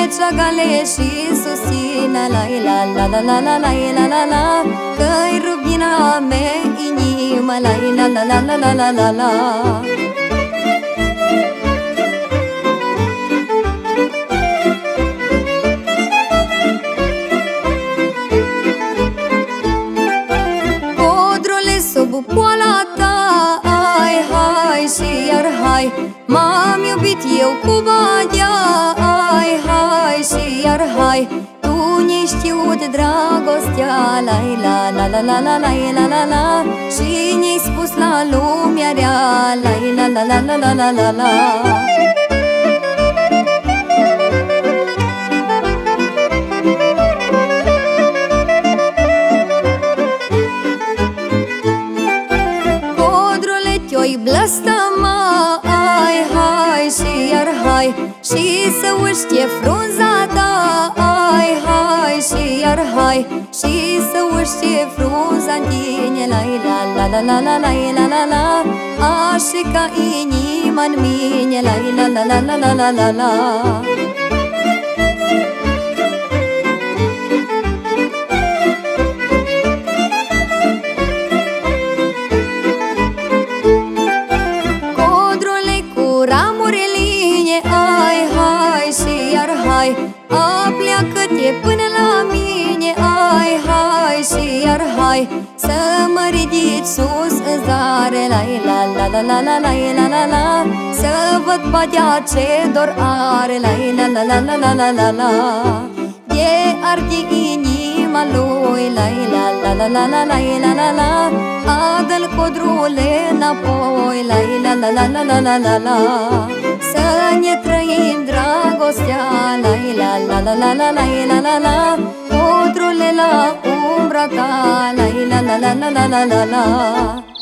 ceagale și susține la la la la la la la la la la, că-i rubina mea inimă la la la la la la la la. Codrule sub poala ta, ai, hai și iar hai, m-am iubit eu cu Badea, ai, hai și iar hai, tu ne-ai știut dragostea, la la la la la la la la la la, și ne-ai spus la lumea rea, la la la la la la la la. Te-oi blăstăma, ai, hai și iar hai, și să uște frunza ta, ai, hai și iar hai, și să uște frunza-n tine, la la la la la la la la la la, așa ca inima-n mine, la la la la la la la la. Apleacă-te până la mine, ai, hai și iar hai, să mă ridici sus în zare, la la la la la la la la la la, să văd Badea ce dor are, la la la la la la la la. E arde inima lui, la la la la la la la la la la, adă-l codrule înapoi, la la la la la la la la la, să ne trăim dragostea, la la la la la la la la la, codrule la umbra ta, la la la la la la la la.